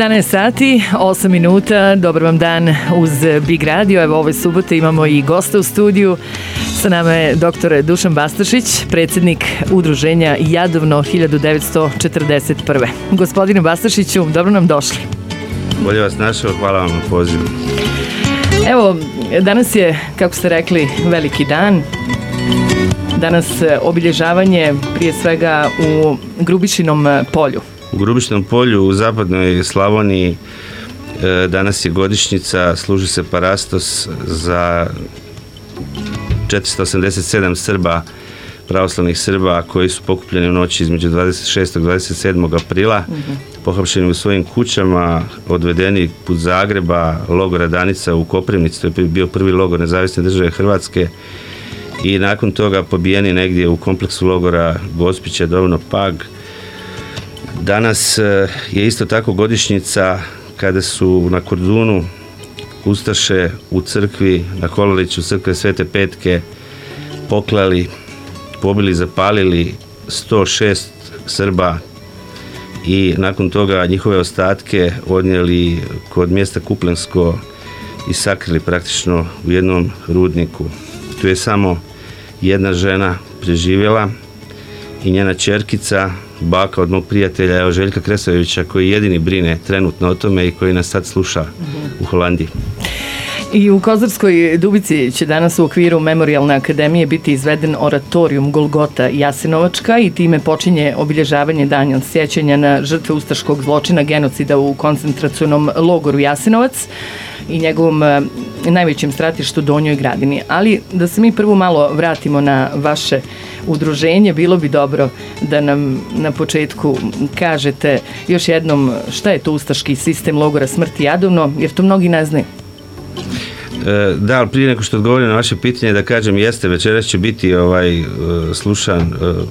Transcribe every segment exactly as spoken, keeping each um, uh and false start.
jedanaest sati, osam minuta, dobar vam dan uz Big Radio. Evo ove subote imamo i gosta u studiju. Sa nama je doktor Dušan Bastašić, predsjednik udruženja Jadovno hiljadu devetsto četrdeset prve. Gospodine Bastašiću, dobro nam došli. Bolje vas našao, hvala vam na pozivu. Evo, danas je, kako ste rekli, veliki dan. Danas obilježavanje prije svega u Grubišinom polju. U Grubišinom polju u zapadnoj Slavoniji danas je godišnjica, služi se parastos za četiristo osamdeset sedam Srba, pravoslavnih Srba koji su pokupljeni u noći između dvadeset šestog i dvadeset sedmog aprila, mm-hmm. pohapšeni u svojim kućama, odvedeni put Zagreba, logora Danica u Koprivnici, to je bio prvi logor Nezavisne države Hrvatske, i nakon toga pobijeni negdje u kompleksu logora Gospića, Dovno Pag. Danas je isto tako godišnjica kada su na Kordunu ustaše u crkvi, na Kolariću crkve Svete Petke poklali, pobili, zapalili sto šest Srba i nakon toga njihove ostatke odnijeli kod mjesta Kuplensko i sakrili praktično u jednom rudniku. Tu je samo jedna žena preživjela i njena ćerkica, baka od mog prijatelja, evo, Željka Kresojevića, koji jedini brine trenutno o tome i koji nas sad sluša u Holandiji. I u Kozarskoj Dubici će danas u okviru Memorijalne akademije biti izveden oratorijum Golgota Jasenovačka i time počinje obilježavanje dana sjećanja na žrtve ustaškog zločina genocida u koncentracionom logoru Jasenovac i njegovom najvećem stratištu Donjoj Gradini. Ali da se mi prvo malo vratimo na vaše udruženje, bilo bi dobro da nam na početku kažete još jednom šta je to ustaški sistem logora smrti Jadovno, jer to mnogi ne znaju. Da, ali prije nego što odgovorim na vaše pitanje, da kažem, jeste, večeras će biti ovaj, slušan,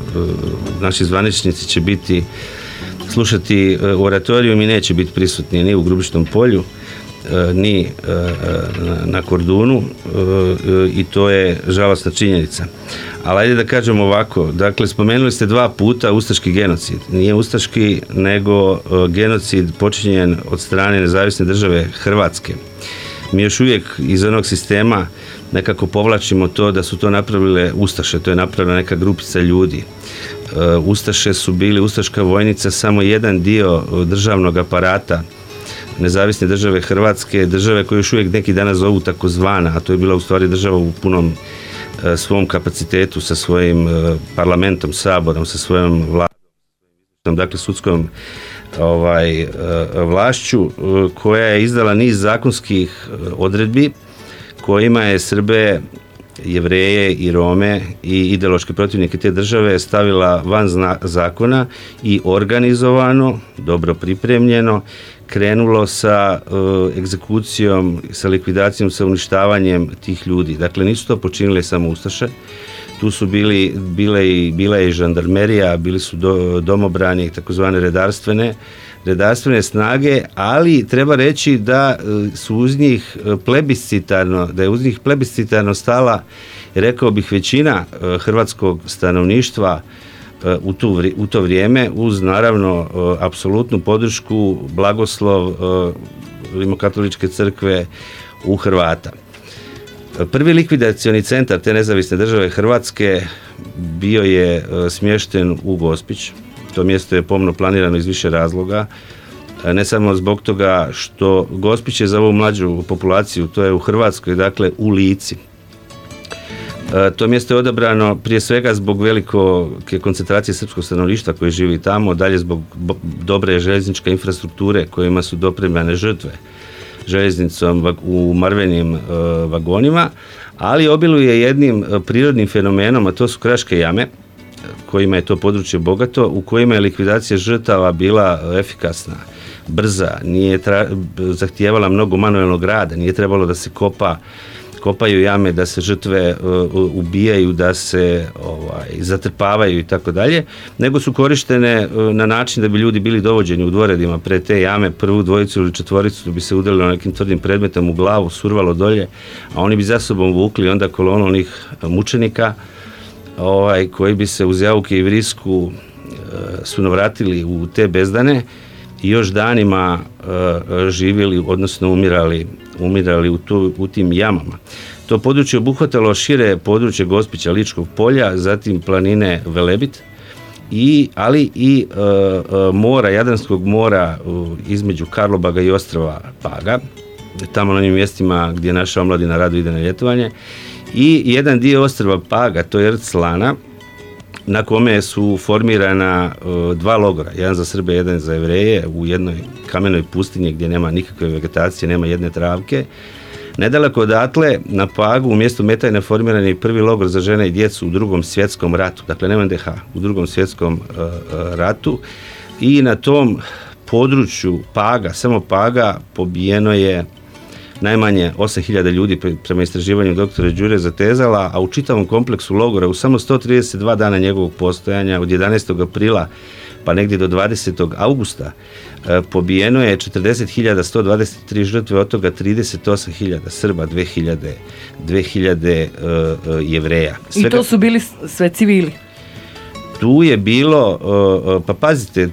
naši zvaničnici će biti slušati oratorijum i neće biti prisutni ni u Grubišnom polju, ni na Kordunu, i to je žalosna činjenica. Ali ajde da kažem ovako, dakle, spomenuli ste dva puta ustaški genocid. Nije ustaški, nego genocid počinjen od strane Nezavisne države Hrvatske. Mi još uvijek iz onog sistema nekako povlačimo to da su to napravile ustaše, to je napravila neka grupica ljudi. Ustaše su bili, ustaška vojnica, samo jedan dio državnog aparata Nezavisne države Hrvatske, države koje još uvijek neki danas zovu takozvana, a to je bila u stvari država u punom svom kapacitetu, sa svojim parlamentom, saborom, sa svojom vladom, dakle sudskom ovaj, vlašću, koja je izdala niz zakonskih odredbi kojima je Srbe, Jevreje i Rome i ideološke protivnike te države stavila van zakona i organizovano, dobro pripremljeno, krenulo sa uh, egzekucijom, sa likvidacijom, sa uništavanjem tih ljudi. Dakle, nisu to počinile samo ustaše, tu su bili, bile i, bila je i žandarmerija, bili su do, domobrani, takozvane redarstvene, redarstvene snage, ali treba reći da su uz njih plebiscitarno, da je uz njih plebiscitarno stala, rekao bih, većina hrvatskog stanovništva u, tu, u to vrijeme, uz naravno apsolutnu podršku, blagoslov Rimokatoličke crkve u Hrvata. Prvi likvidacioni centar te Nezavisne države Hrvatske bio je smješten u Gospić. To mjesto je pomno planirano iz više razloga. Ne samo zbog toga što Gospić je za ovu mlađu populaciju, to je u Hrvatskoj, dakle u Lici. To mjesto je odabrano prije svega zbog velike koncentracije srpskog stanovništva koji živi tamo, dalje zbog dobre željezničke infrastrukture kojima su dopremljene žrtve željeznicom u marvenim vagonima, ali obiluje jednim prirodnim fenomenom, a to su kraške jame, kojima je to područje bogato, u kojima je likvidacija žrtava bila efikasna, brza, nije tra- zahtijevala mnogo manuelnog rada, nije trebalo da se kopa kopaju jame, da se žrtve uh, ubijaju, da se ovaj, zatrpavaju i tako dalje, nego su korištene uh, na način da bi ljudi bili dovođeni u dvoredima pre te jame, prvu dvojicu ili četvoricu bi se udarilo nekim tvrdim predmetom u glavu, survalo dolje, a oni bi za sobom vukli onda kolonu onih mučenika ovaj, koji bi se uz jauke i vrisku uh, sunovratili u te bezdane i još danima uh, živjeli, odnosno umirali, umirali u, tu, u tim jamama. To područje obuhvatalo šire područje Gospića, Ličkog polja, zatim planine Velebit, i, ali i uh, uh, mora, Jadranskog mora uh, između Karlobaga i ostrva Paga, tamo na onim mjestima gdje naša omladina rado ide na ljetovanje, i jedan dio ostrva Paga, to je rt Slana, na kome su formirana uh, dva logora, jedan za Srbe, jedan za Jevreje, u jednoj kamenoj pustinji gdje nema nikakve vegetacije, nema jedne travke. Nedaleko odatle, na Pagu, u mjestu Metajne, formiran je prvi logor za žene i djecu u drugom svjetskom ratu, dakle ne en de ha, u drugom svjetskom uh, uh, ratu, i na tom području Paga, samo Paga, pobijeno je najmanje osam hiljada ljudi prema istraživanju doktora Đure Zatezala, a u čitavom kompleksu logora u samo sto trideset dva dana njegovog postojanja, od jedanaestog aprila pa negdje do dvadesetog augusta, pobijeno je četrdeset hiljada sto dvadeset tri žrtve, od toga trideset osam hiljada Srba, dve hiljade uh, Jevreja. Svega... I to su bili sve civili? Tu je bilo, pa pazite,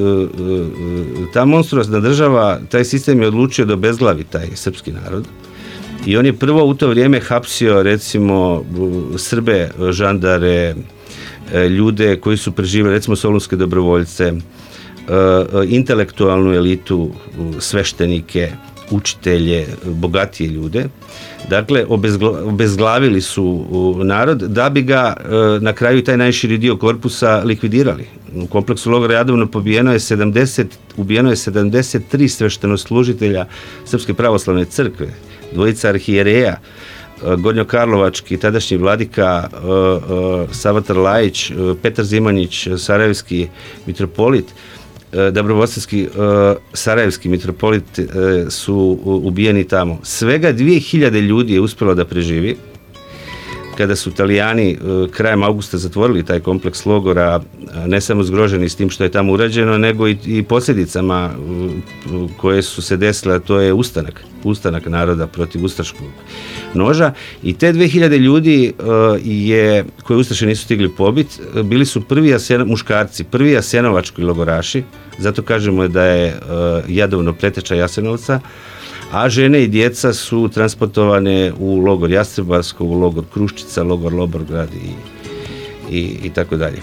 ta monstruozna država, taj sistem je odlučio da obezglavi taj srpski narod i on je prvo u to vrijeme hapsio, recimo, Srbe, žandare, ljude koji su preživjeli, recimo solunske dobrovoljce, intelektualnu elitu, sveštenike, učitelje, bogatije ljude. Dakle, obezglavili su narod da bi ga na kraju taj najširi dio korpusa likvidirali. U kompleksu logora Jadovno pobijeno je sedamdeset, ubijeno je sedamdeset tri sveštenoslužitelja Srpske pravoslavne crkve, dvojica arhijereja, gornjokarlovački tadašnji vladika Savatar Lajić, Petar Zimanjić, sarajevski mitropolit, Dabrobosanski uh, sarajevski mitropolit uh, su ubijeni tamo. Svega dvije hiljade ljudi je uspjelo da preživi. Kada su Italijani uh, krajem augusta zatvorili taj kompleks logora, uh, ne samo zgroženi s tim što je tamo urađeno, nego i, i posljedicama uh, koje su se desile, to je ustanak, ustanak naroda protiv ustaškog noža. I te dvije hiljade ljudi uh, je, koje ustaše nisu stigli pobiti, uh, bili su prvi Jaseno, muškarci, prvi jasenovački logoraši, zato kažemo da je uh, Jadovno preteča Jasenovca, a žene i djeca su transportovane u logor Jastrebarsko, u logor Kruščica, logor Loborgrad i, i, i tako dalje.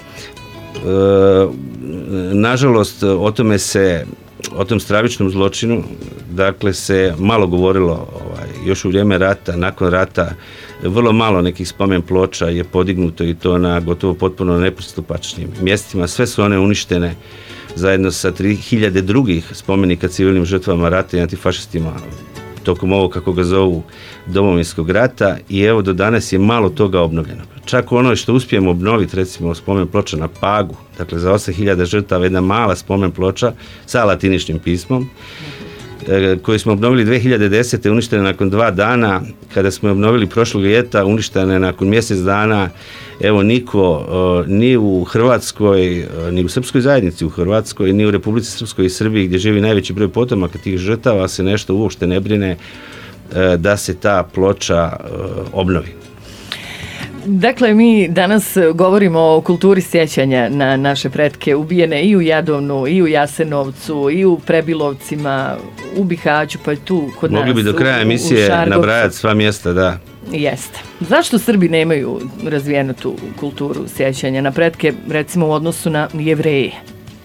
Uh, nažalost, o tome se, o tom stravičnom zločinu, dakle, se malo govorilo ovaj, još u vrijeme rata, nakon rata, vrlo malo nekih spomen ploča je podignuto i to na gotovo potpuno nepristupačnim mjestima. Sve su one uništene zajedno sa tri hiljade drugih spomenika civilnim žrtvama rata i antifašistima tokom ovog, kako ga zovu, Domovinskog rata, i evo do danas je malo toga obnovljeno. Čak ono što uspijemo obnoviti, recimo spomen ploča na Pagu, dakle za osam hiljada žrtava, jedna mala spomen ploča sa latiničnim pismom, koji smo obnovili dvije hiljade desete. uništene nakon dva dana, kada smo je obnovili prošlog ljeta, uništene nakon mjesec dana. Evo, niko ni u Hrvatskoj, ni u srpskoj zajednici u Hrvatskoj, ni u Republici Srpskoj i Srbiji, gdje živi najveći broj potomaka tih žrtava, se nešto uopšte ne brine da se ta ploča obnovi. Dakle, mi danas govorimo o kulturi sjećanja na naše pretke ubijene i u Jadovnu, i u Jasenovcu, i u Prebilovcima, u Bihaću, pa je tu kod Mogli nas. Mogli bi do kraja u, emisije u nabrajati sva mjesta, da. Jeste. Zašto Srbi nemaju razvijenu tu kulturu sjećanja na pretke, recimo u odnosu na Jevreje?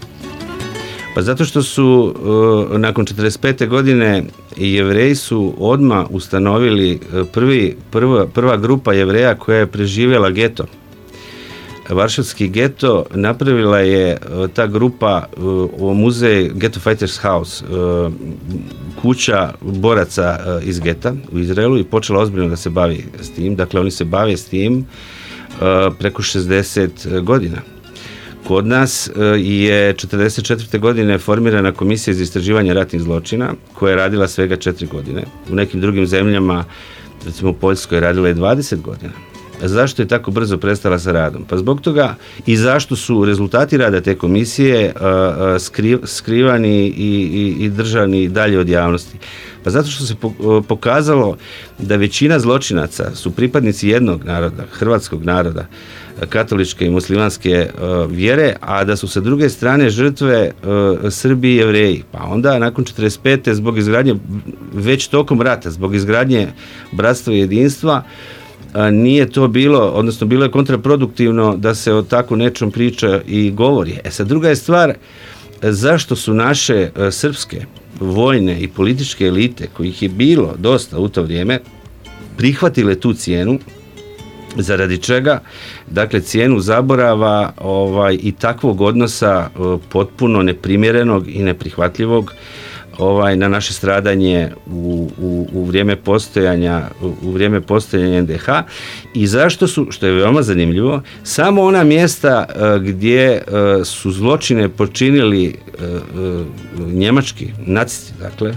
Pa zato što su uh, nakon četrdeset pete godine Jevreji su odmah ustanovili prvi, prva, prva grupa Jevreja koja je preživjela geto. Varšavski geto napravila je uh, ta grupa uh, u muzej Ghetto Fighters House, uh, kuća boraca uh, iz geta u Izraelu, i počela ozbiljno da se bavi s tim. Dakle, oni se bave s tim uh, preko šezdeset godina. Kod nas je četrdeset četvrte godine formirana komisija za istraživanje ratnih zločina, koja je radila svega četiri godine. U nekim drugim zemljama, recimo u Poljskoj, radila je dvadeset godina. A zašto je tako brzo prestala sa radom? Pa zbog toga i zašto su rezultati rada te komisije skri, skrivani i, i, i držani dalje od javnosti. Pa zato što se pokazalo da većina zločinaca su pripadnici jednog naroda, hrvatskog naroda, katoličke i muslimanske vjere, a da su sa druge strane žrtve Srbi i Jevreji. Pa onda nakon četrdeset pete zbog izgradnje, već tokom rata, zbog izgradnje bratstva i jedinstva, nije to bilo, odnosno bilo je kontraproduktivno da se o tako nečem priča i govori. E sad, druga je stvar, zašto su naše srpske vojne i političke elite, kojih je bilo dosta u to vrijeme, prihvatile tu cijenu, zaradi čega, dakle, cijenu zaborava ovaj, i takvog odnosa potpuno neprimjerenog i neprihvatljivog ovaj, na naše stradanje u, u, u vrijeme postojanja u vrijeme postojanja en de ha, i zašto su, što je veoma zanimljivo, samo ona mjesta uh, gdje uh, su zločine počinili uh, uh, njemački nacisti, dakle,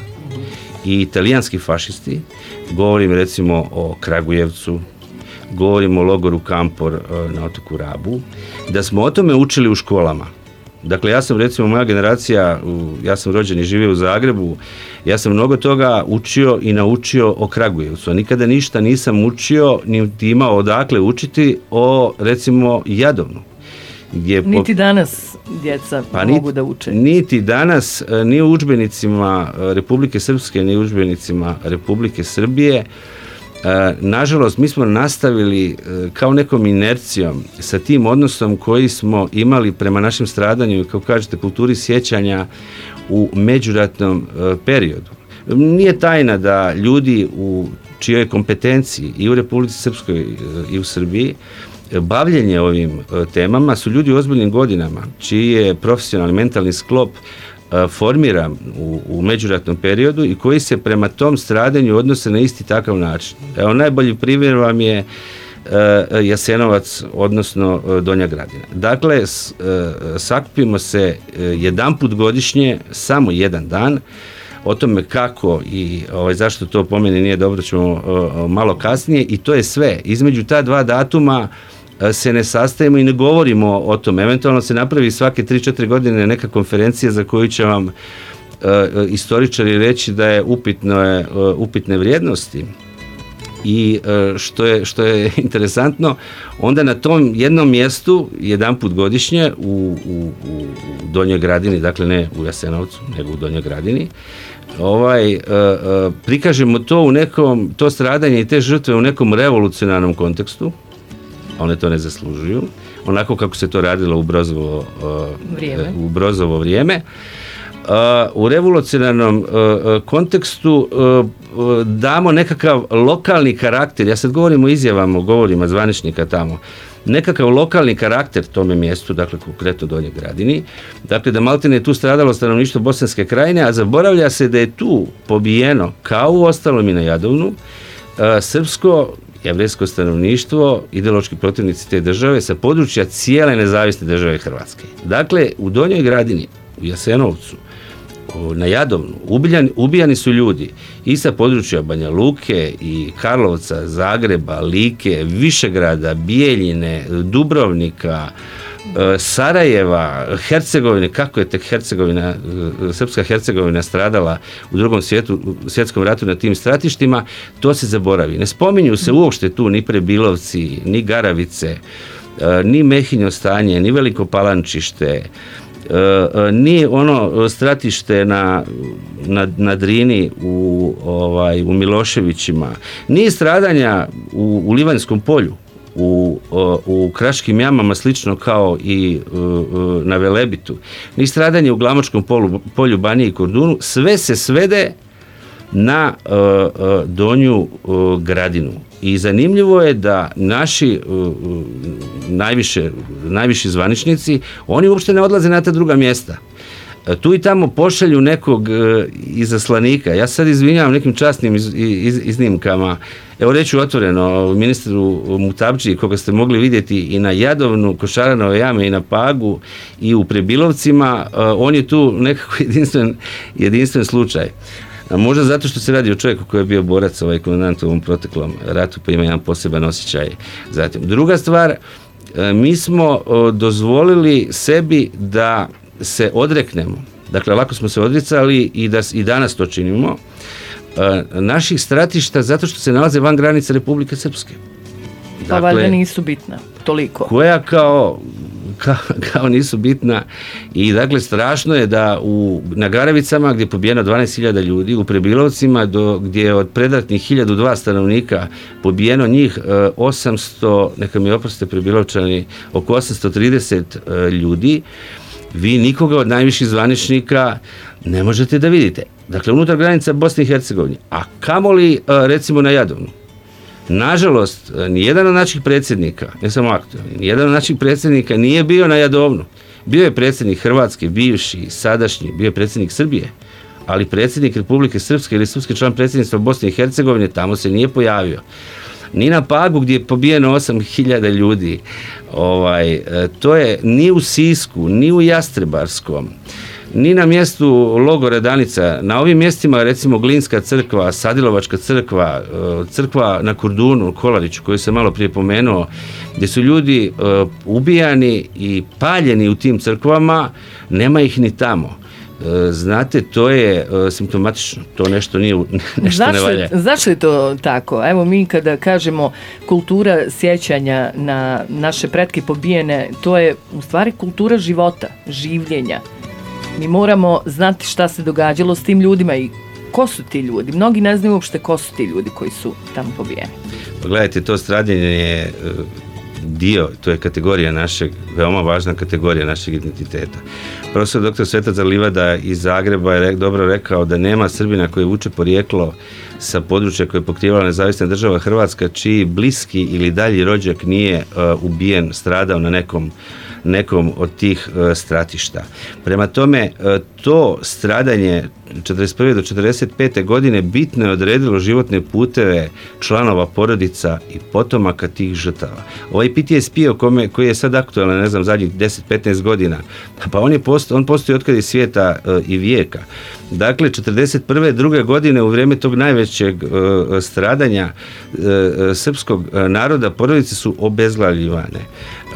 i italijanski fašisti, govorim recimo o Kragujevcu, govorimo o logoru Kampor uh, na otoku Rabu, da smo o tome učili u školama. Dakle, ja sam, recimo, moja generacija, ja sam rođen i živio u Zagrebu, ja sam mnogo toga učio i naučio o Kragujevcu, a nikada ništa nisam učio, niti imao odakle učiti o, recimo, Jadovnu. Gdje niti po... danas djeca pa mogu niti, da uče. Niti danas, ni u udžbenicima Republike Srpske, ni u udžbenicima Republike Srbije. Nažalost, mi smo nastavili kao nekom inercijom sa tim odnosom koji smo imali prema našem stradanju i, kao kažete, kulturi sjećanja u međuratnom periodu. Nije tajna da ljudi u čijoj kompetenciji i u Republici Srpskoj i u Srbiji bavljenje ovim temama su ljudi u ozbiljnim godinama, čiji je profesionalni mentalni sklop formira u, u međuratnom periodu i koji se prema tom stradanju odnose na isti takav način. Evo, najbolji primjer vam je uh, Jasenovac, odnosno uh, Donja Gradina. Dakle, s, uh, sakupimo se uh, jedanput godišnje, samo jedan dan, o tome kako i ovaj, zašto to po meni nije dobro, ćemo uh, malo kasnije, i to je sve. Između ta dva datuma se ne sastajemo i ne govorimo o tom. Eventualno se napravi svake tri četiri godine neka konferencija za koju će vam uh, istoričari reći da je upitno je, uh, upitne vrijednosti. I uh, što je, što je interesantno, onda na tom jednom mjestu, jedan put godišnje, u, u, u Donjoj Gradini, dakle ne u Jasenovcu, nego u Donjoj Gradini, ovaj, uh, uh, prikažemo to u nekom, to stradanje i te žrtve u nekom revolucionarnom kontekstu. One to ne zaslužuju, onako kako se to radilo u Brozovo uh, vrijeme. U Brozovo vrijeme. Uh, u revolucionarnom uh, kontekstu uh, damo nekakav lokalni karakter, ja sad govorim o izjavama, o govorima zvaničnika tamo, nekakav lokalni karakter tome mjestu, dakle konkretno Donjoj Gradini, dakle da maltene je tu stradalo stanovništvo Bosanske Krajine, a zaboravlja se da je tu pobijeno, kao u ostalom i na Jadovnu, uh, srpsko jevrejsko stanovništvo, ideološki protivnici te države sa područja cijele nezavisne države Hrvatske. Dakle, u Donjoj Gradini, u Jasenovcu, na Jadovnu, ubijani, ubijani su ljudi i sa područja Banja Luke i Karlovca, Zagreba, Like, Višegrada, Bijeljine, Dubrovnika, Sarajeva, Hercegovine, kako je tek Hercegovina, Srpska Hercegovina stradala u drugom svijetu, svjetskom ratu na tim stratištima, to se zaboravi. Ne spominju se uopšte tu ni Prebilovci, ni Garavice, ni Mehinjo Stanje, ni Veliko Palančište, ni ono stratište na, na, na Drini u, ovaj, u Miloševićima, ni stradanja u, u Livanjskom polju, U, u Kraškim jamama, slično kao i uh, na Velebitu, ni stradanje u Glamočkom polju, polju Banije i Kordunu, sve se svede na uh, uh, Donju uh, Gradinu. I zanimljivo je da naši uh, najviše, najviši zvaničnici, oni uopšte ne odlaze na ta druga mjesta. Tu i tamo pošalju nekog uh, izaslanika. Ja sad izvinjavam nekim časnim iz, iz, iznimkama. Evo reću otvoreno, ministru Mutabdži, koga ste mogli vidjeti i na Jadovnu, Košaranove jame i na Pagu i u Prebilovcima, uh, on je tu nekako jedinstven, jedinstven slučaj. A možda zato što se radi o čovjeku koji je bio borac, ovaj komandant u ovom proteklom ratu, pa ima jedan poseban osjećaj. Zatim, druga stvar, uh, mi smo uh, dozvolili sebi da se odreknemo, dakle lako smo se odricali i da i danas to činimo, naših stratišta zato što se nalaze van granica Republike Srpske. Pa dakle, valjda nisu bitna toliko. Koja kao, kao, kao nisu bitna i dakle strašno je da u, na Garavicama gdje je pobijeno dvanaest hiljada ljudi, u Prebilovcima do, gdje je od predratnih hiljadu dva stanovnika pobijeno njih e, osamsto, neka mi oproste Prebilovčani, oko osamsto trideset e, ljudi, vi nikoga od najviših zvaničnika ne možete da vidite. Dakle, unutar granica Bosne i Hercegovine, a kamoli e, recimo na Jadovnu. Nažalost, nijedan od naših predsjednika, ne samo aktualni, nijedan od naših predsjednika nije bio na Jadovnu. Bio je predsjednik Hrvatske, bivši, sadašnji, bio je predsjednik Srbije, ali predsjednik Republike Srpske ili srpski član predsjedništva Bosne i Hercegovine tamo se nije pojavio. Ni na Pagu gdje je pobijeno osam hiljada ljudi, ovaj, to je ni u Sisku, ni u Jastrebarskom, ni na mjestu logora Danica. Na ovim mjestima, recimo Glinska crkva, Sadilovačka crkva, crkva na Kordunu, Kolariću, koju sam malo prije pomenuo, gdje su ljudi ubijani i paljeni u tim crkvama, nema ih ni tamo. Znate, to je simptomatično, to nešto nije, nešto zašto, ne valja. Zašto je to tako? Evo mi kada kažemo kultura sjećanja na naše pretke pobijene, to je u stvari kultura života, življenja. Mi moramo znati šta se događalo s tim ljudima i ko su ti ljudi. Mnogi ne znaju uopšte ko su ti ljudi koji su tamo pobijeni. Pa gledajte, to stradanje je dio, to je kategorija našeg, veoma važna kategorija našeg identiteta. Profesor doktor Svetozar Livada iz Zagreba je dobro rekao da nema Srbina koji vuče porijeklo sa područja koje je pokrivala nezavisna država Hrvatska, čiji bliski ili dalji rođak nije uh, ubijen, stradao na nekom nekom od tih uh, stratišta. Prema tome, uh, to stradanje četrdeset prve do četrdeset pete godine bitno je odredilo životne puteve članova porodica i potomaka tih žrtava. Ovaj P T S P o kome, koji je sad aktualan, ne znam, zadnjih deset do petnaest godina, pa on, je posto, on postoji otkad iz svijeta uh, i vijeka. Dakle, četrdeset prve druge godine u vrijeme tog najvećeg uh, stradanja uh, srpskog uh, naroda porodice su obezglavljivane. Uh,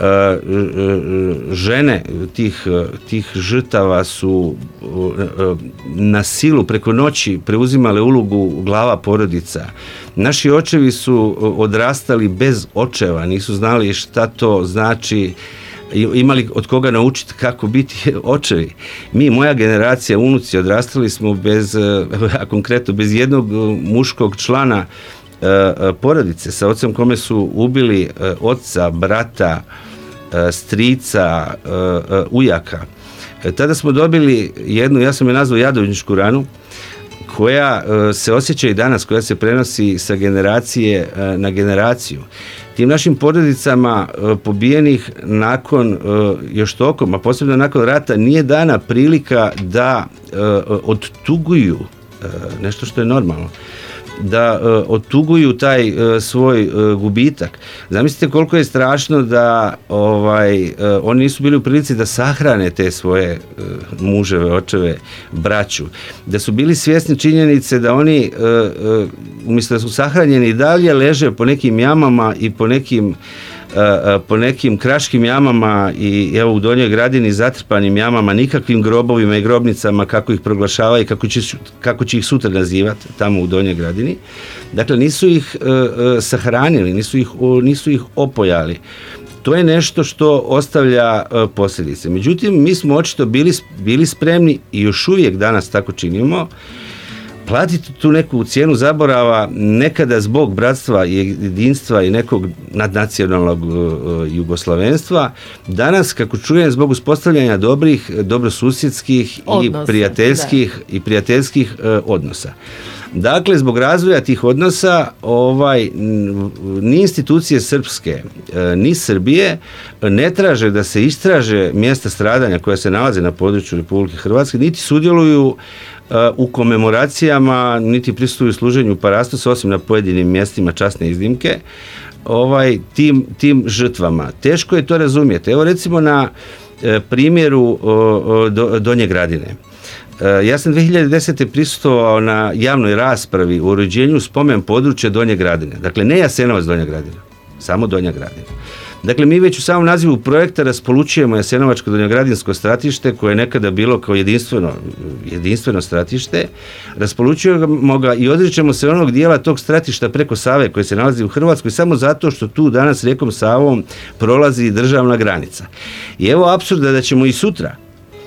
žene tih, tih žrtava su uh, na silu preko noći preuzimale ulogu glava porodica. Naši očevi su odrastali bez očeva, nisu znali šta to znači, imali od koga naučiti kako biti očevi. Mi, moja generacija, unuci, odrastali smo bez, a konkretno bez jednog muškog člana porodice, sa ocem kome su ubili oca, brata, strica, ujaka. Tada smo dobili jednu, ja sam je nazvao jadovničku ranu, koja se osjeća i danas, koja se prenosi sa generacije na generaciju. Tim našim porodicama pobijenih nakon još tokom, a posebno nakon rata, nije dana prilika da odtuguju nešto što je normalno, da uh, otuguju taj uh, svoj uh, gubitak. Zamislite koliko je strašno da ovaj, uh, oni nisu bili u prilici da sahrane te svoje uh, muževe, očeve, braću. Da su bili svjesni činjenice da oni uh, uh, umjesto da su sahranjeni i dalje leže po nekim jamama i po nekim po nekim kraškim jamama i evo u Donjoj Gradini zatrpanim jamama, nikakvim grobovima i grobnicama kako ih proglašavaju i kako će, kako će ih sutra nazivati tamo u Donjoj Gradini. Dakle, nisu ih uh, sahranili, nisu ih, nisu ih opojali. To je nešto što ostavlja uh, posljedice. Međutim, mi smo očito bili, bili spremni i još uvijek danas tako činimo, platiti tu neku cijenu zaborava, nekada zbog bratstva i jedinstva i nekog nadnacionalnog uh, jugoslavenstva, danas, kako čujem, zbog uspostavljanja dobrih, dobrosusjedskih odnosa, i prijateljskih da. i prijateljskih uh, odnosa. Dakle, zbog razvoja tih odnosa, ovaj, ni institucije srpske, ni Srbije ne traže da se istraže mjesta stradanja koja se nalaze na području Republike Hrvatske, niti sudjeluju u komemoracijama, niti prisustvuju služenju parastosa, osim na pojedinim mjestima, časne iznimke, ovaj, tim, tim žrtvama. Teško je to razumjeti. Evo recimo na primjeru Donje Gradine. Ja sam dvije hiljade desete prisustvovao na javnoj raspravi o uređenju spomen područja Donje Gradine. Dakle, ne Jasenovac Donja Gradina, samo Donja Gradina. Dakle, mi već u samom nazivu projekta raspolučujemo Jasenovačko donjogradinsko stratište koje je nekada bilo kao jedinstveno, jedinstveno stratište, raspolučujemo ga i odričemo se onog dijela tog stratišta preko Save koje se nalazi u Hrvatskoj samo zato što tu danas rijekom Savom prolazi državna granica. I evo apsurda da ćemo i sutra,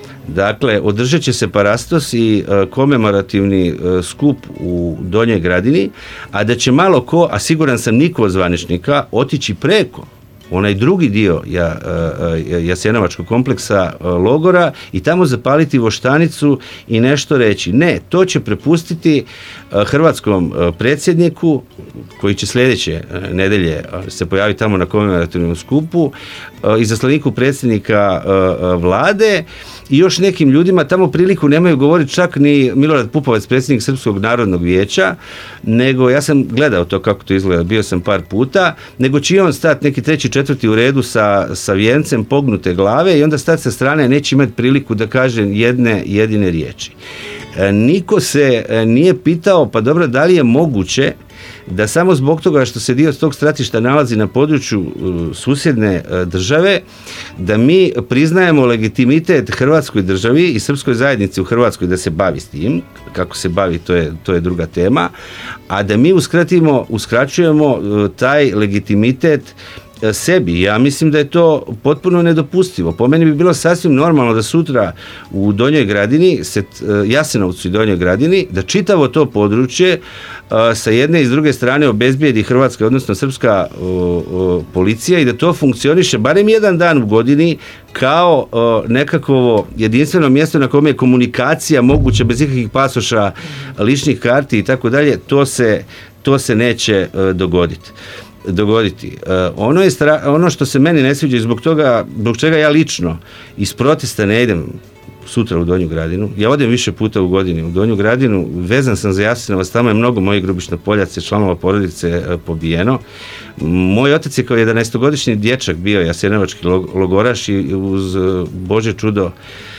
dakle, održat će se parastos i e, komemorativni e, skup u Donjoj Gradini, a da će malo ko, a siguran sam niko od zvaničnika, otići preko onaj drugi dio ja, e, Jasenovačkog kompleksa e, logora i tamo zapaliti voštanicu i nešto reći. Ne, to će prepustiti e, hrvatskom e, predsjedniku, koji će sljedeće e, nedelje e, se pojaviti tamo na komemorativnom skupu, e, izaslaniku predsjednika e, e, vlade i još nekim ljudima. Tamo priliku nemaju govoriti čak ni Milorad Pupovac, predsjednik Srpskog narodnog vijeća, nego ja sam gledao to kako to izgleda, bio sam par puta, nego će on stati neki treći, četvrti u redu sa, sa vijencem pognute glave i onda stati sa strane, neće imati priliku da kaže jedne jedine riječi. E, niko se e, nije pitao, pa dobro, da li je moguće da samo zbog toga što se dio tog stratišta nalazi na području uh, susjedne uh, države, da mi priznajemo legitimitet Hrvatskoj državi i srpskoj zajednici u Hrvatskoj da se bavi s tim, kako se bavi, to je, to je druga tema, a da mi uskratimo, uskraćujemo uh, taj legitimitet uh, sebi. Ja mislim da je to potpuno nedopustivo. Po meni bi bilo sasvim normalno da sutra u Donjoj Gradini, set, uh, Jasenovcu i Donjoj Gradini, da čitavo to područje sa jedne i s druge strane obezbijedi hrvatska, odnosno srpska o, o, policija i da to funkcioniše barem jedan dan u godini kao o, nekakvo jedinstveno mjesto na kome je komunikacija moguća bez ikakvih pasoša, ličnih karti i tako dalje, to se, to se neće o, dogoditi. dogoditi. E, ono, je stra, ono što se meni ne sviđa i zbog toga, zbog čega ja lično iz protesta ne idem sutra u Donju Gradinu. Ja odem više puta u godini u Donju Gradinu, vezan sam za Jasenovac, tamo je mnogo mojih Grubišnopoljaca, članova porodice e, pobijeno. Moj otac je kao jedanaestogodišnji dječak bio jasenovački logoraš i uz e, Bože čudo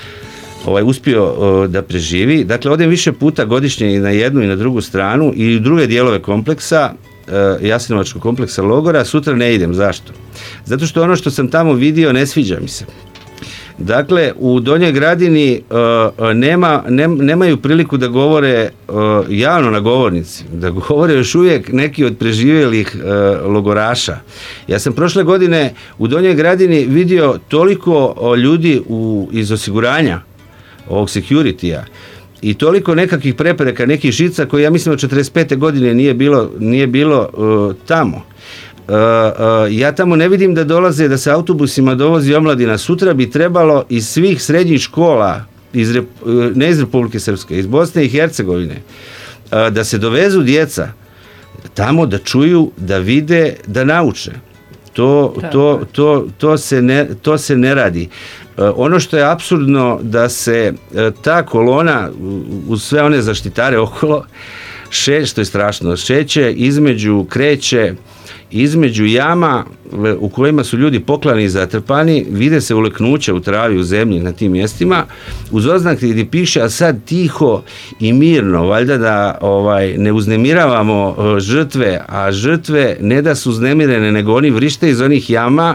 ovaj, uspio e, da preživi. Dakle, odem više puta godišnje i na jednu i na drugu stranu i u druge dijelove kompleksa, e, Jasenovačkog kompleksa logora. Sutra ne idem. Zašto? Zato što ono što sam tamo vidio ne sviđa mi se. Dakle, u Donjoj Gradini uh, nema, ne, nemaju priliku da govore uh, javno na govornici, da govore još uvijek neki od preživjelih uh, logoraša. Ja sam prošle godine u Donjoj Gradini vidio toliko uh, ljudi u, iz osiguranja, ovog security-a, i toliko nekakvih prepreka, nekih žica koje ja mislim od četrdeset pete godine nije bilo, nije bilo uh, tamo. Uh, uh, ja tamo ne vidim da dolaze, da se autobusima dovozi omladina. Sutra bi trebalo iz svih srednjih škola, iz, uh, ne iz Republike Srpske, iz Bosne i Hercegovine, uh, da se dovezu djeca tamo da čuju, da vide, da nauče. To, to, to, to, se, ne, to se ne radi. Uh, ono što je apsurdno da se uh, ta kolona uz sve one zaštitare okolo, še, što je strašno, šeće između, kreće između jama u kojima su ljudi poklani i zatrpani, vide se uleknuća u travi, u zemlji na tim mjestima, uz oznak gdje piše, a sad tiho i mirno, valjda da ovaj, ne uznemiravamo žrtve, a žrtve ne da su uznemirene, nego oni vrište iz onih jama,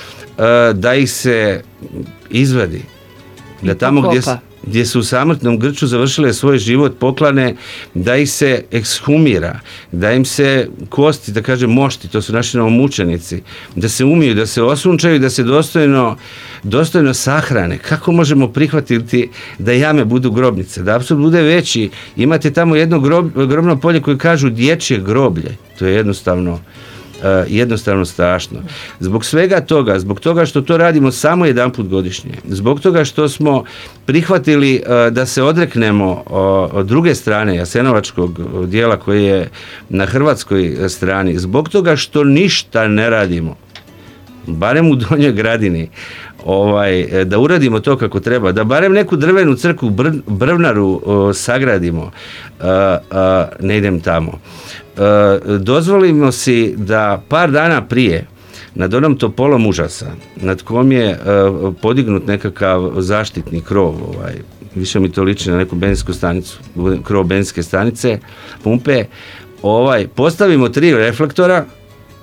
da ih se izvadi. Da tamo gdje su, gdje su u samrtnom grču završile svoj život poklane, da ih se ekshumira, da im se kosti, da kažem mošti, to su naši novomučenici, da se umiju, da se osunčaju, da se dostojno, dostojno sahrane. Kako možemo prihvatiti da jame budu grobnice, da apsurd bude veći? Imate tamo jedno grob, grobno polje koje kažu dječje groblje. To je jednostavno Uh, jednostavno strašno. Zbog svega toga, zbog toga što to radimo samo jedan put godišnje, zbog toga što smo prihvatili uh, da se odreknemo uh, od druge strane jasenovačkog dijela koji je na hrvatskoj strani, zbog toga što ništa ne radimo, barem u Donjoj Gradini, ovaj, da uradimo to kako treba, da barem neku drvenu crkvu, br, brvnaru uh, sagradimo, uh, uh, ne idem tamo. Uh, dozvolimo si da par dana prije nad onom topolom užasa, nad kom je uh, podignut nekakav zaštitni krov, ovaj, više mi to liči na neku benzinsku stanicu, krov benzinske stanice, pumpe, ovaj, postavimo tri reflektora,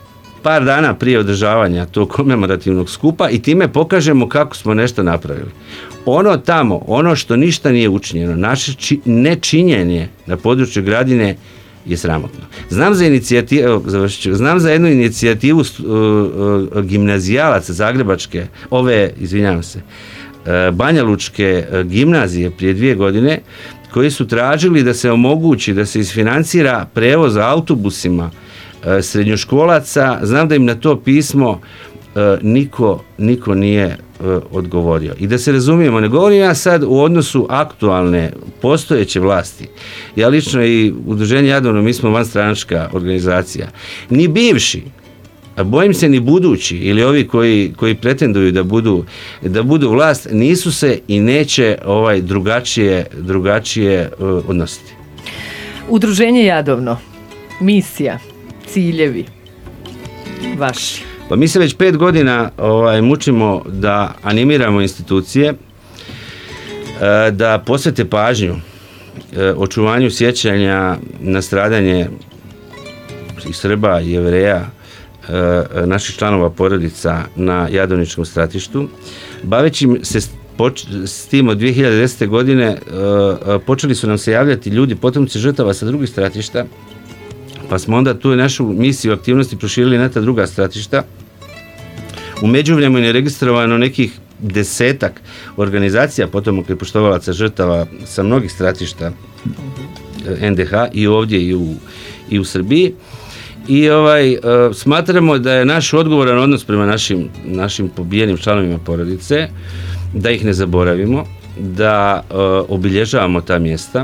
par dana prije održavanja tog komemorativnog skupa i time pokažemo kako smo nešto napravili. Ono tamo, ono što ništa nije učinjeno, naše či, nečinjenje na području Gradine je sramotno. Znam za inicijativu, znam za jednu inicijativu uh, uh, gimnazijalaca zagrebačke, ove, izvinjavam se, uh, Banjalučke uh, gimnazije prije dvije godine, koji su tražili da se omogući, da se isfinancira prevoz autobusima uh, srednjoškolaca. Znam da im na to pismo uh, niko, niko nije odgovorio. I da se razumijemo, ne govorim ja sad u odnosu aktualne, postojeće vlasti. Ja lično i Udruženje Jadovno, mi smo vanstranačka organizacija. Ni bivši, a bojim se ni budući, ili ovi koji, koji pretenduju da budu, da budu vlast, nisu se i neće ovaj drugačije, drugačije uh, odnositi. Udruženje Jadovno, misija, ciljevi vaši. Pa mi se već pet godina ovaj, mučimo da animiramo institucije, da posvete pažnju očuvanju sjećanja na stradanje i Srba i Jevreja, naših članova porodica na Jadovničkom stratištu. Baveći se s tim od dvije hiljade desete. godine počeli su nam se javljati ljudi, potomci žrtava sa drugih stratišta, pa smo onda tu našu misiju aktivnosti proširili na ta druga stratišta. U međuvremenu je registrovano nekih desetak organizacija potomaka i poštovalaca žrtava sa mnogih stratišta en de ha i ovdje i u, i u Srbiji. I ovaj, uh, smatramo da je naš odgovoran odnos prema našim, našim pobijenim članovima porodice, da ih ne zaboravimo, da uh, obilježavamo ta mjesta,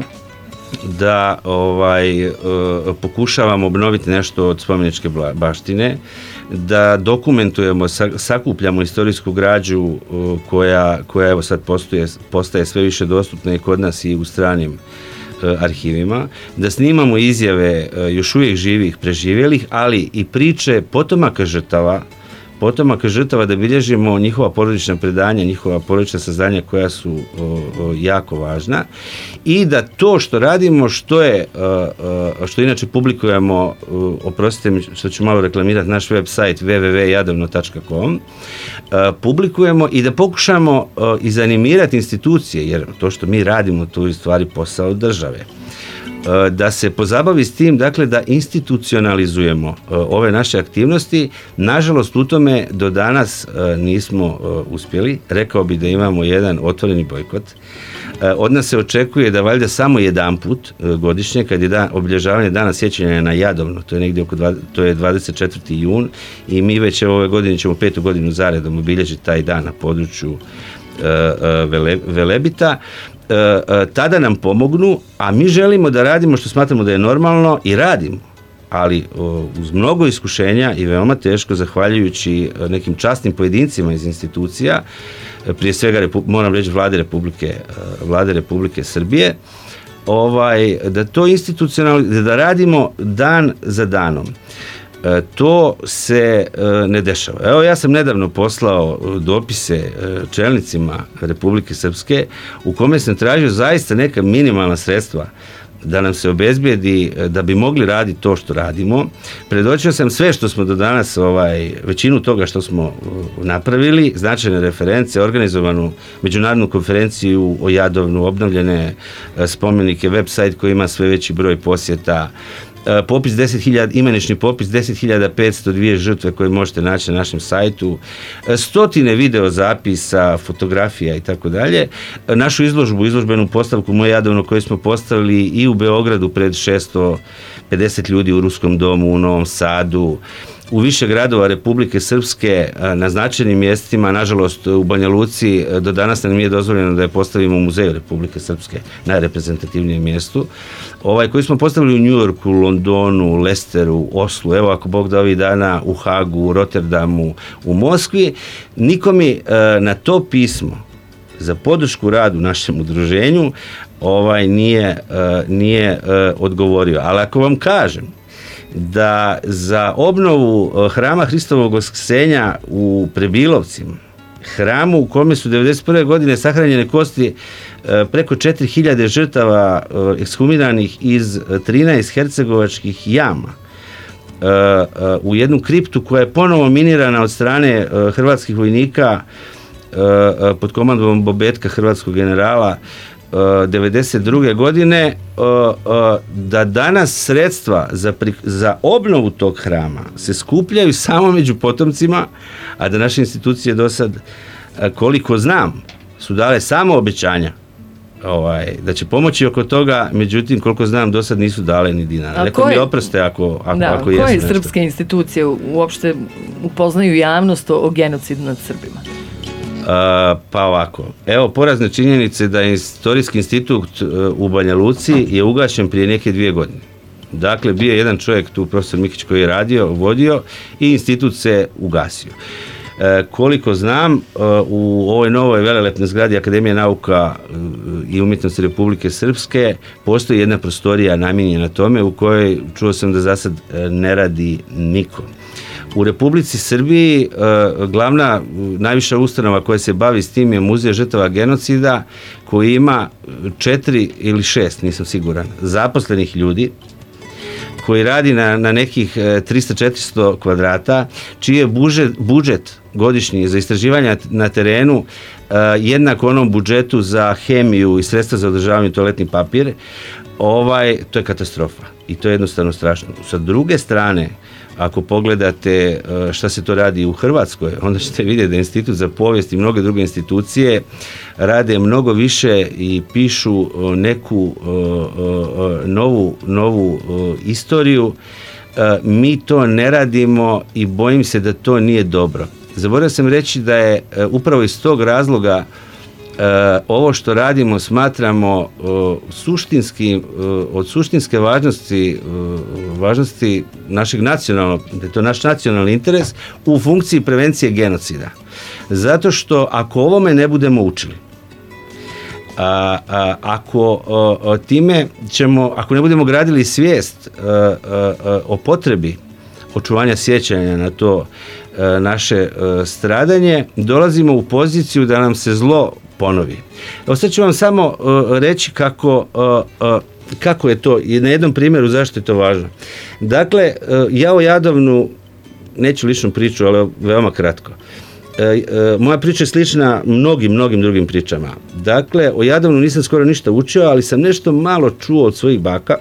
da ovaj, uh, pokušavamo obnoviti nešto od spomeničke baštine, da dokumentujemo, sakupljamo istorijsku građu uh, koja, koja evo sad postoje, postaje sve više dostupna i kod nas i u stranim uh, arhivima, da snimamo izjave uh, još uvijek živih, preživjelih, ali i priče potomaka žrtava, potomaka žrtava, da bilježimo njihova porodična predanja, njihova porodična saznanja koja su o, o, jako važna, i da to što radimo, što je o, o, što inače publikujemo, o, oprostite mi što ću malo reklamirati naš website w w w tačka jadovno tačka com, publikujemo i da pokušamo o, izanimirati institucije, jer to što mi radimo, to je u stvari posao države, da se pozabavi s tim, dakle da institucionalizujemo uh, ove naše aktivnosti. Nažalost, u tome do danas uh, nismo uh, uspjeli. Rekao bi da imamo jedan otvoreni bojkot. Uh, od nas se očekuje da valjda samo jedan put uh, godišnje, kad je dan, obilježavanje dana sjećanja na Jadovno, to je negdje oko dva, to je dvadeset četvrti jun, i mi već ove godine ćemo petu godinu zaredom obilježiti taj dan na području uh, uh, Vele, Velebita. E, e, tada nam pomognu, a mi želimo da radimo što smatramo da je normalno i radimo, ali o, uz mnogo iskušenja i veoma teško, zahvaljujući nekim časnim pojedincima iz institucija, prije svega Repu, moram reći vlade Republike, vlade Republike Srbije, ovaj, da to institucionalno, da radimo dan za danom. E, to se e, ne dešava. Evo, ja sam nedavno poslao dopise e, čelnicima Republike Srpske u kome sam tražio zaista neka minimalna sredstva da nam se obezbijedi, da bi mogli raditi to što radimo. Predočio sam sve što smo do danas, ovaj, većinu toga što smo napravili, značajne reference, organizovanu međunarodnu konferenciju o Jadovnu, obnovljene spomenike, website koji ima sve veći broj posjeta, popis deset hiljada, imenični popis deset hiljada petsto dva žrtve koje možete naći na našem sajtu, stotine video zapisa, fotografija i tako dalje. Našu izložbu, izložbenu postavku Moje Jadovno koju smo postavili i u Beogradu pred šesto pedeset ljudi, u Ruskom domu, u Novom Sadu, u više gradova Republike Srpske, na značajnim mjestima. Nažalost, u Banja Luci do danas nam nije dozvoljeno da je postavimo u Muzeju Republike Srpske, najreprezentativnijem mjestu, ovaj, koji smo postavili u Njujorku, Londonu, Lesteru, Oslu, evo ako Bog da ovih dana u Hagu, Rotterdamu, u Moskvi. Niko mi na to pismo za podršku radu našem udruženju ovaj, nije, nije odgovorio. Ali ako vam kažem da za obnovu hrama Hristovog Vaskrsenja u Prebilovcima, hramu u kome su devedeset prve godine sahranjene kosti preko četiri hiljade žrtava ekshumiranih iz trinaest hercegovačkih jama, u jednu kriptu koja je ponovo minirana od strane hrvatskih vojnika pod komandom Bobetka, hrvatskog generala, devedeset druge godine, da danas sredstva za, za obnovu tog hrama se skupljaju samo među potomcima, a da naše institucije do sad, koliko znam, su dale samo obećanja ovaj, da će pomoći oko toga, međutim, koliko znam, do sad nisu dale ni dinara. Neko mi oproste ako, ako, da, ako jesu koje nešto. Srpske institucije uopšte upoznaju javnost o, o genocidu nad Srbima? Uh, pa ovako, evo porazne činjenice da je Istorijski institut uh, u Banja Luci je ugašen prije neke dvije godine. Dakle, bio je jedan čovjek tu, profesor Mikić, koji je radio, vodio i institut se ugasio. Uh, koliko znam, uh, u ovoj novoj velelepnoj zgradi Akademije nauka uh, i umjetnosti Republike Srpske postoji jedna prostorija namijenjena tome u kojoj čuo sam da za sad uh, ne radi niko. U Republici Srbiji glavna, najviša ustanova koja se bavi s tim je Muzej žrtava genocida, koji ima četiri ili šest, nisam siguran, zaposlenih ljudi, koji radi na, na nekih tristo do četiristo kvadrata, čiji je budžet, budžet godišnji za istraživanja na terenu jednak onom budžetu za hemiju i sredstva za održavanje toaletni papir. Ovaj, to je katastrofa i to je jednostavno strašno. Sa druge strane, ako pogledate šta se to radi u Hrvatskoj, onda ćete vidjeti da Institut za povijest i mnoge druge institucije rade mnogo više i pišu neku novu, novu istoriju. Mi to ne radimo i bojim se da to nije dobro. Zaboravio sam reći da je upravo iz tog razloga Uh, ovo što radimo smatramo uh, suštinski, uh, od suštinske važnosti, uh, važnosti našeg nacionalnog, da je to naš nacionalni interes u funkciji prevencije genocida. Zato što ako ovome ne budemo učili, a, a, ako a, time ćemo, ako ne budemo gradili svijest a, a, a, o potrebi očuvanja sjećanja na to a, naše a, stradanje, dolazimo u poziciju da nam se zlo ponovi. Evo sad ću vam samo uh, reći kako, uh, uh, kako je to i na jednom primjeru zašto je to važno. Dakle, uh, ja o Jadovnu neću ličnu priču, ali veoma kratko. Uh, uh, moja priča je slična mnogim, mnogim drugim pričama. Dakle, o Jadovnu nisam skoro ništa učio, ali sam nešto malo čuo od svojih baka,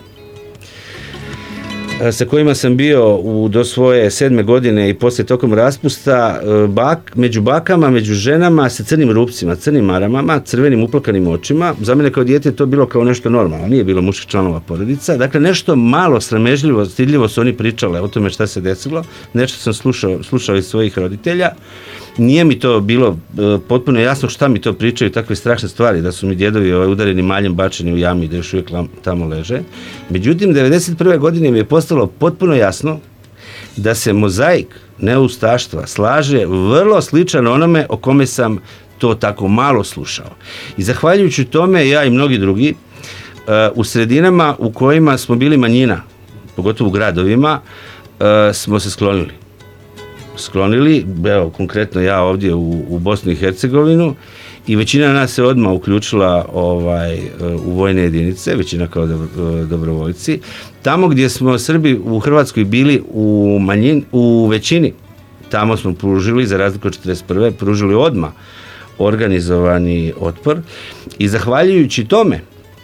sa kojima sam bio u, do svoje sedme godine i poslije tokom raspusta, bak, među bakama, među ženama sa crnim rupcima, crnim maramama, crvenim uplakanim očima. Za mene kao dijete to bilo kao nešto normalno, nije bilo muških članova porodica. Dakle, nešto malo sramežljivo, stidljivo su oni pričale o tome šta se desilo, nešto sam slušao, slušao iz svojih roditelja. Nije mi to bilo uh, potpuno jasno šta mi to pričaju, takve strašne stvari, da su mi djedovi ovaj, udareni maljem, bačeni u jami, da još uvijek tamo leže. Međutim, devedeset prve godine mi je postalo potpuno jasno da se mozaik neustaštva slaže vrlo sličan onome o kome sam to tako malo slušao. I zahvaljujući tome, ja i mnogi drugi, uh, u sredinama u kojima smo bili manjina, pogotovo u gradovima, uh, smo se sklonili. sklonili, evo konkretno ja ovdje u, u Bosnu i Hercegovinu, i većina nas se odmah uključila ovaj, u vojne jedinice, većina kao dobrovoljci. Tamo gdje smo Srbi u Hrvatskoj bili u, manjin, u većini, tamo smo pružili, za razliku od četrdeset prve pružili odmah organizovani otpor i zahvaljujući tome,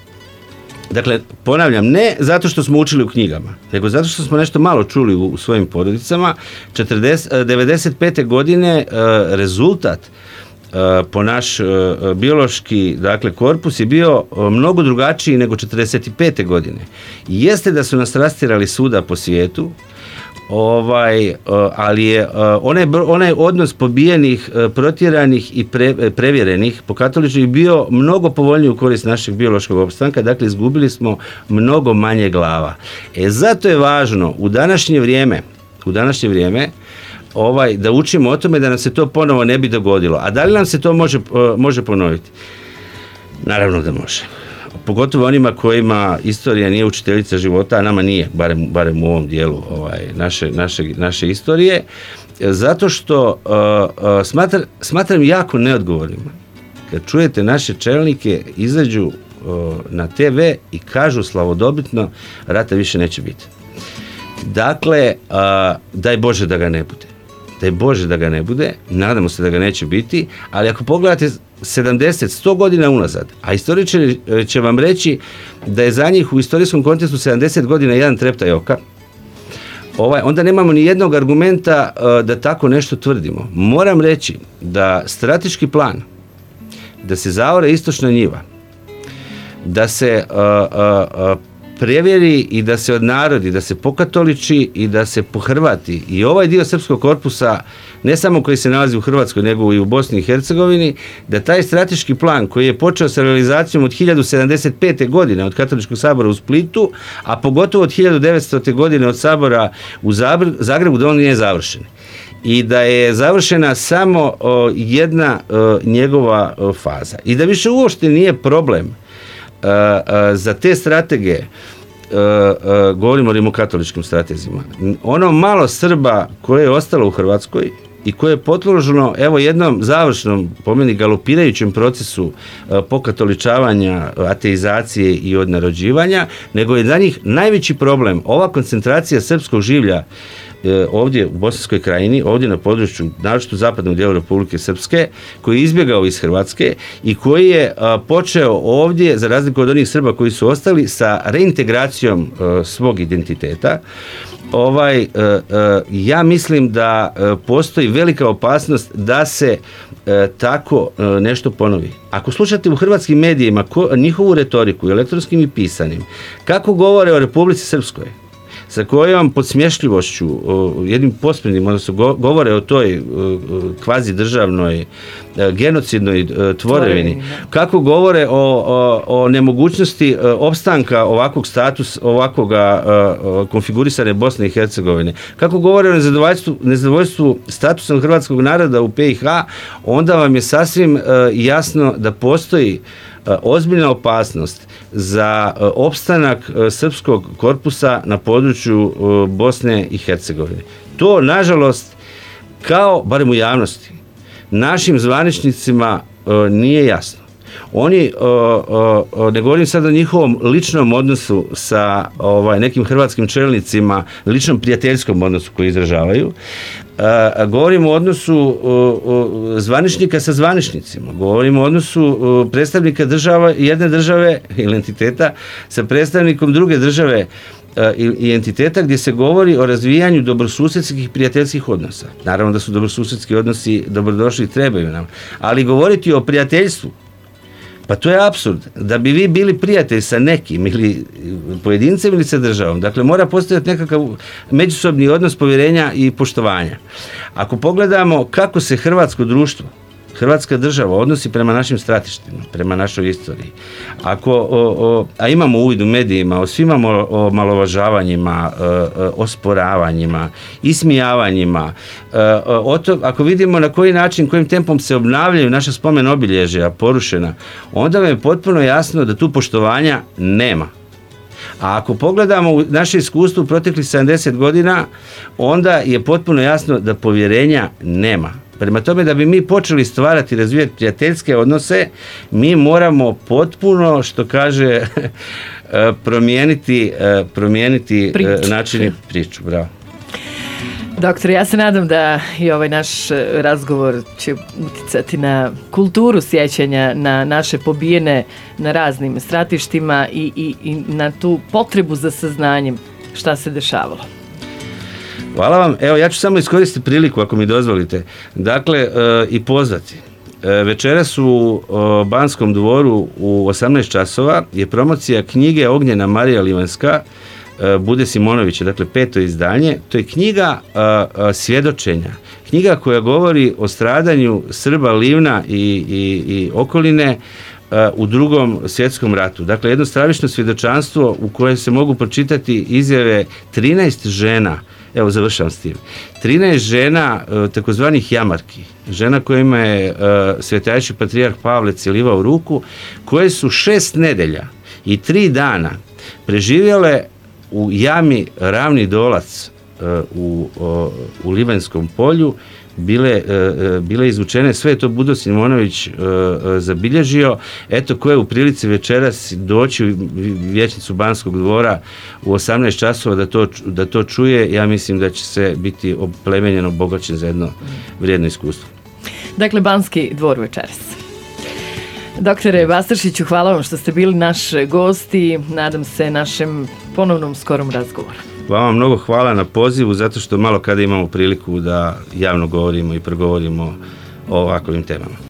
dakle, ponavljam, ne zato što smo učili u knjigama, nego zato što smo nešto malo čuli u, u svojim porodicama. devedeset pete godine uh, rezultat uh, po naš uh, biološki, dakle, korpus je bio uh, mnogo drugačiji nego četrdeset pete godine. I jeste da su nas rastirali svuda po svijetu, ovaj, ali je onaj, onaj odnos pobijenih, protjeranih i pre, prevjerenih po katoličkih bio mnogo povoljniji u korist našeg biološkog opstanka, dakle izgubili smo mnogo manje glava. E zato je važno u današnje vrijeme, u današnje vrijeme ovaj, da učimo o tome da nam se to ponovo ne bi dogodilo. A da li nam se to može, može ponoviti? Naravno da može. Pogotovo onima kojima istorija nije učiteljica života, a nama nije, barem, barem u ovom dijelu ovaj, naše, naše, naše istorije, zato što uh, uh, smatram, smatram jako neodgovornima kad čujete naše čelnike izađu uh, na te ve i kažu slavodobitno rata više neće biti. Dakle, a, daj Bože da ga ne bude. Daj Bože da ga ne bude, nadamo se da ga neće biti, ali ako pogledate sedamdeset, sto godina unazad, a istoričari će vam reći da je za njih u istorijskom kontekstu sedamdeset godina jedan treptaj oka, ovaj, onda nemamo ni jednog argumenta uh, da tako nešto tvrdimo. Moram reći da strateški plan, da se zaore istočna njiva, da se uh, uh, uh, prevjeri i da se odnarodi, da se pokatoliči i da se pohrvati i ovaj dio srpskog korpusa, ne samo koji se nalazi u Hrvatskoj, nego i u Bosni i Hercegovini, da taj strateški plan koji je počeo sa realizacijom od hiljadu sedamdeset pete. godine od Katoličkog sabora u Splitu, a pogotovo od hiljadu devetstote. godine od sabora u Zagrebu, da on nije završen. I da je završena samo o, jedna o, njegova o, faza. I da više uopšte nije problem Uh, uh, za te stratege, uh, uh, govorimo o rimokatoličkim strategima, ono malo Srba koje je ostalo u Hrvatskoj i koje je potloženo evo jednom završnom, po meni galopirajućem procesu uh, pokatoličavanja, ateizacije i odnarođivanja, nego je za njih najveći problem ova koncentracija srpskog življa ovdje u Bosanskoj krajini, ovdje na području, naročito u zapadnom dijelu Republike Srpske, koji je izbjegao iz Hrvatske i koji je a, počeo ovdje, za razliku od onih Srba koji su ostali, sa reintegracijom a, svog identiteta. Ovaj, a, a, ja mislim da a, postoji velika opasnost da se a, tako a, nešto ponovi. Ako slušate u hrvatskim medijima ko, njihovu retoriku, elektronskim i pisanim, kako govore o Republici Srpskoj, sa kojom podsmješljivošću, jednim posprednim, odnosno govore o toj kvazi državnoj, genocidnoj tvorevini, kako govore o, o, o nemogućnosti opstanka ovakvog status, ovakvog konfigurisane Bosne i Hercegovine, kako govore o nezadovoljstvu, nezadovoljstvu statusom hrvatskog naroda u P I H, onda vam je sasvim jasno da postoji ozbiljna opasnost za opstanak srpskog korpusa na području Bosne i Hercegovine. To, nažalost, kao, barem u javnosti, našim zvaničnicima nije jasno. Oni, ne govorim sad o njihovom ličnom odnosu sa ovaj, nekim hrvatskim čelnicima, ličnom prijateljskom odnosu koji izražavaju, govorimo o odnosu zvaničnika sa zvaničnicima, govorimo o odnosu predstavnika država, jedne države ili entiteta sa predstavnikom druge države i entiteta, gdje se govori o razvijanju dobrosusjedskih i prijateljskih odnosa. Naravno da su dobrosusjedski odnosi dobrodošli i trebaju nam, ali govoriti o prijateljstvu, pa to je apsurd. Da bi vi bili prijatelji sa nekim ili pojedincem ili sa državom, dakle mora postojati nekakav međusobni odnos povjerenja i poštovanja. Ako pogledamo kako se hrvatsko društvo, Hrvatska država odnosi prema našim stratištima, prema našoj istoriji, ako, o, o, a imamo uvid u medijima o svim omalovažavanjima, osporavanjima, ismijavanjima, o to, ako vidimo na koji način, kojim tempom se obnavljaju naša spomen obilježja porušena, onda vam je potpuno jasno da tu poštovanja nema. A ako pogledamo naše iskustvo u proteklih sedamdeset godina, onda je potpuno jasno da povjerenja nema. Prema tome, da bi mi počeli stvarati i razvijati prijateljske odnose, mi moramo potpuno, što kaže, promijeniti, promijeniti način i priču. Bravo. Doktor, ja se nadam da i ovaj naš razgovor će uticati na kulturu sjećanja, na naše pobijene na raznim stratištima i, i, i na tu potrebu za saznanjem šta se dešavalo. Hvala vam. Evo, ja ću samo iskoristiti priliku, ako mi dozvolite. Dakle, e, i pozvati. E, večeras u o, Banskom dvoru u osamnaest časova je promocija knjige Ognjena Marija Livanjska, e, Bude Simonovića, dakle peto izdanje. To je knjiga a, a, svjedočenja. Knjiga koja govori o stradanju Srba, Livna i, i, i okoline a, u Drugom svjetskom ratu. Dakle, jedno stravično svjedočanstvo u kojem se mogu pročitati izjave trinaest žena. Evo, završavam s tim. trinaest žena, takozvanih jamarki, žena kojima je uh, svetajši patrijarh Pavle cijelivao ruku, koje su šest nedelja i tri dana preživjele u jami Ravni Dolac uh, u, uh, u Livanjskom polju, bile, bile izvučene, sve je to Budo Simonović zabilježio. Eto, ko je u prilici večeras doći u vijećnicu Banskog dvora u osamnaest časova da to, da to čuje, ja mislim da će se biti oplemenjeno, obogaćen za jedno vrijedno iskustvo. Dakle, Banski dvor večeras. Doktore Bastaršiću, hvala vam što ste bili naš gost i nadam se našem ponovnom skorom razgovoru. Vama mnogo hvala na pozivu, zato što malo kada imamo priliku da javno govorimo i progovorimo o ovakvim temama.